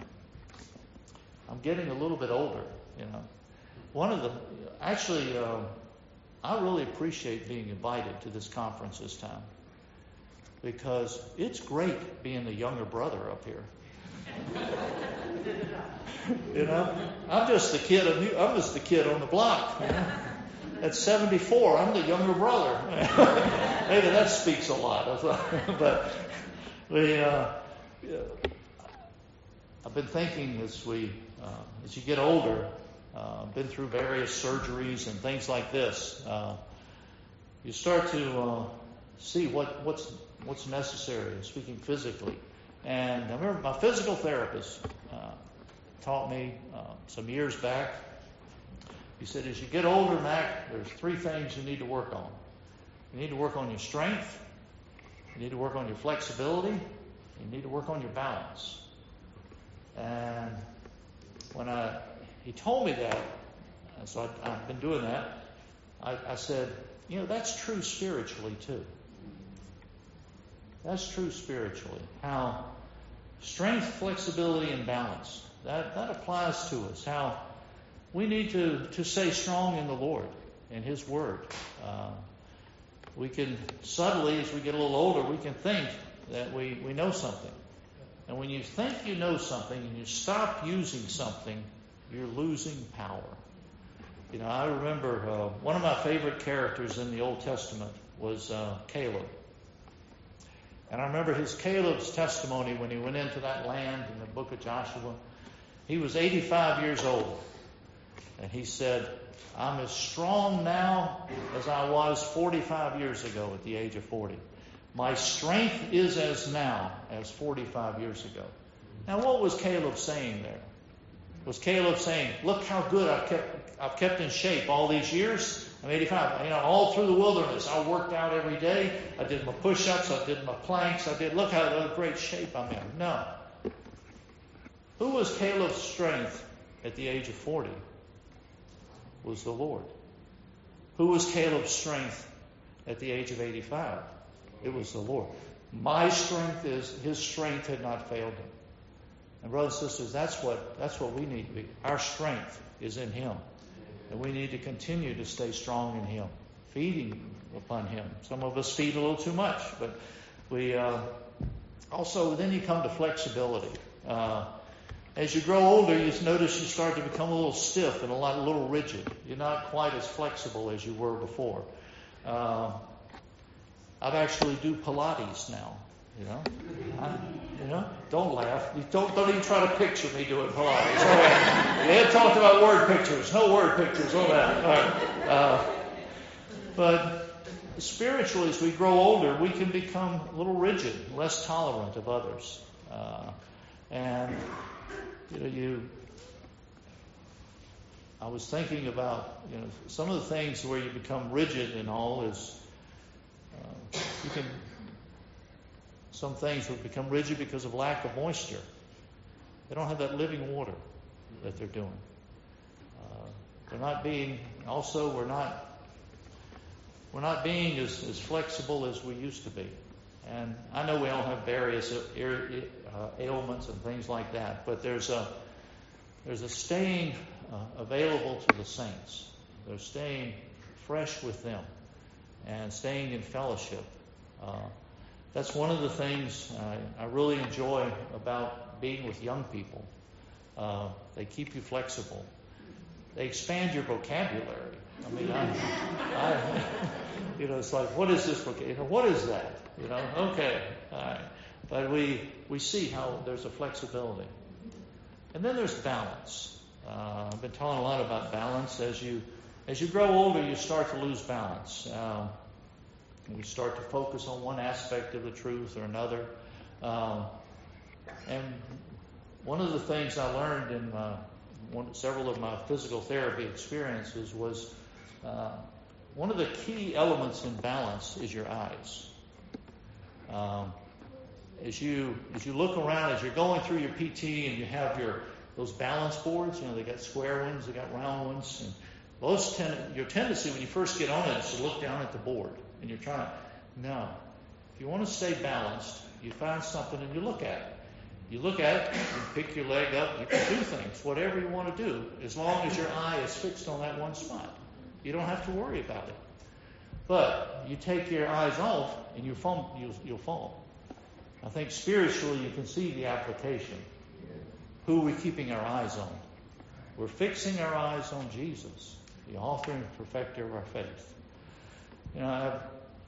I'm getting a little bit older. You know, I really appreciate being invited to this conference this time, because it's great being the younger brother up here. You know, I'm just the kid on the block. You know? At 74, I'm the younger brother. Maybe that speaks a lot. But I've been thinking as you get older, been through various surgeries and things like this, you start to see what's necessary, speaking physically. And I remember my physical therapist taught me some years back. He said, as you get older, Mac, there's 3 things you need to work on. You need to work on your strength, you need to work on your flexibility, you need to work on your balance. And when he told me that, and so I've been doing that, I said, you know, that's true spiritually too. That's true spiritually. How strength, flexibility, and balance, that applies to us. How we need to stay strong in the Lord and His Word. We can subtly, as we get a little older, we can think that we know something. And when you think you know something and you stop using something, you're losing power. You know, I remember one of my favorite characters in the Old Testament was Caleb. And I remember Caleb's testimony when he went into that land in the book of Joshua. He was 85 years old. And he said, I'm as strong now as I was 45 years ago at the age of 40. My strength is as now as 45 years ago. Now, what was Caleb saying there? Was Caleb saying, look how good I've kept in shape all these years? I'm 85. You know, all through the wilderness, I worked out every day. I did my push-ups. I did my planks. Look how great shape I'm in. No. Who was Caleb's strength at the age of 40? Was the Lord. Who was Caleb's strength at the age of 85? It was the Lord. My strength is, his strength had not failed him. And brothers and sisters, that's what we need to be. Our strength is in Him. And we need to continue to stay strong in Him, feeding upon Him. Some of us feed a little too much, but we also, then you come to flexibility. As you grow older, you notice you start to become a little stiff and a little rigid. You're not quite as flexible as you were before. I've actually do Pilates now. Don't laugh. Don't even try to picture me doing Pilates. All right. We had talked about word pictures. No word pictures on that. All right. But spiritually, as we grow older, we can become a little rigid, less tolerant of others. I was thinking about, some of the things where you become rigid and all is, some things would become rigid because of lack of moisture. They don't have that living water that they're doing. They're not being, also we're not being as flexible as we used to be. And I know we all have various ailments and things like that, but there's a staying available to the saints. They're staying fresh with them and staying in fellowship. That's one of the things I really enjoy about being with young people. They keep you flexible. They expand your vocabulary. I mean, it's like, what is this vocabulary? What is that? Okay, all right. But we see how there's a flexibility. And then there's balance. I've been talking a lot about balance. As you grow older, you start to lose balance. We start to focus on one aspect of the truth or another. And one of the things I learned in several of my physical therapy experiences was one of the key elements in balance is your eyes. As you look around, as you're going through your PT and you have those balance boards, they got square ones, they got round ones, and your tendency when you first get on it is to look down at the board. And you're trying. No. If you want to stay balanced, you find something and you look at it. You look at it, you pick your leg up, you can do things, whatever you want to do, as long as your eye is fixed on that one spot. You don't have to worry about it. But you take your eyes off and you'll fall. I think spiritually you can see the application. Who are we keeping our eyes on? We're fixing our eyes on Jesus, the author and perfecter of our faith. I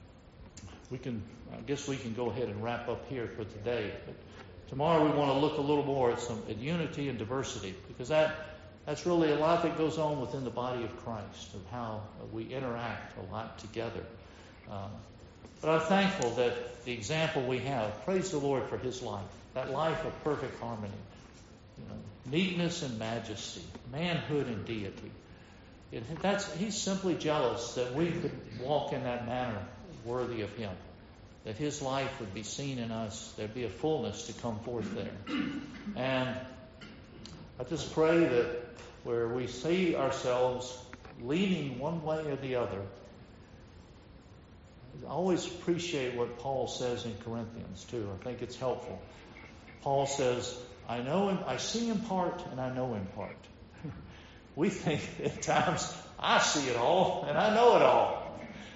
guess we can go ahead and wrap up here for today. But tomorrow we want to look a little more at unity and diversity, because that's really a lot that goes on within the body of Christ, of how we interact a lot together. But I'm thankful that the example we have, praise the Lord for His life, that life of perfect harmony, neatness and majesty, manhood and deity. He's simply jealous that we could walk in that manner worthy of Him, that His life would be seen in us, there'd be a fullness to come forth there. And I just pray that where we see ourselves leaning one way or the other, I always appreciate what Paul says in Corinthians too. I think it's helpful. Paul says, I see in part and I know in part. We think at times I see it all and I know it all.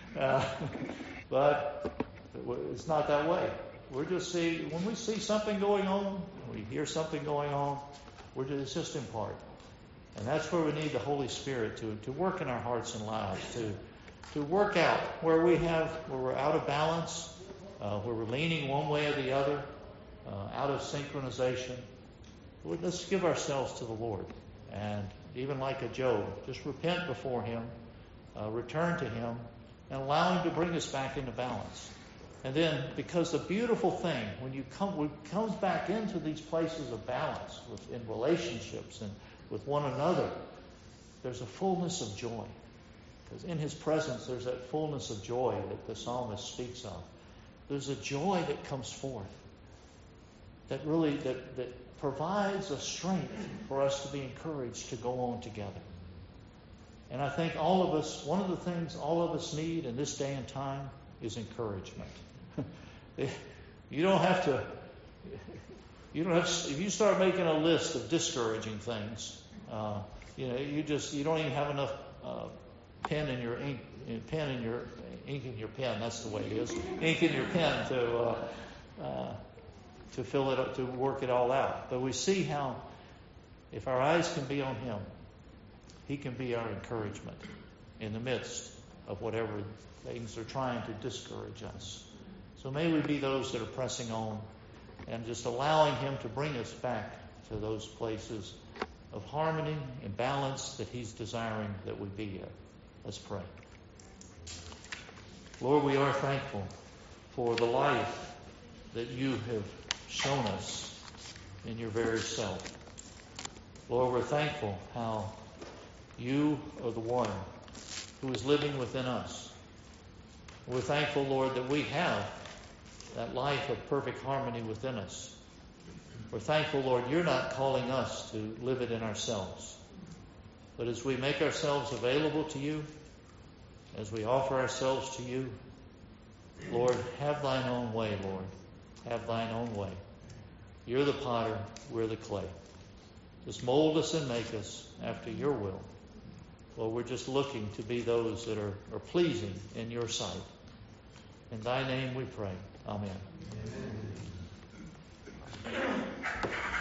But it's not that way. When we see something going on, we hear something going on, it's just in part. And that's where we need the Holy Spirit to work in our hearts and lives, to work out where we're out of balance, where we're leaning one way or the other, out of synchronization. Let's give ourselves to the Lord. And even like a Job, just repent before Him, return to Him, and allow Him to bring us back into balance. And then, because the beautiful thing, when we comes back into these places of balance, in relationships and with one another, there's a fullness of joy. Because in His presence, there's that fullness of joy that the psalmist speaks of. There's a joy that comes forth that provides a strength for us to be encouraged to go on together. And I think one of the things all of us need in this day and time is encouragement. You don't have to, if you start making a list of discouraging things, you don't even have enough ink in your pen. That's the way it is. Ink in your pen to fill it up, to work it all out. But we see how, if our eyes can be on Him, He can be our encouragement in the midst of whatever things are trying to discourage us. So may we be those that are pressing on and just allowing Him to bring us back to those places of harmony and balance that He's desiring that we be in. Let's pray. Lord, we are thankful for the life that You have shown us in Your very self. Lord, we're thankful how You are the one who is living within us. We're thankful, Lord, that we have that life of perfect harmony within us. We're thankful, Lord, You're not calling us to live it in ourselves. But as we make ourselves available to You, as we offer ourselves to You, Lord, have Thine own way, Lord. Have Thine own way. You're the potter, we're the clay. Just mold us and make us after Your will. Lord, we're just looking to be those that are pleasing in Your sight. In Thy name we pray. Amen. Amen.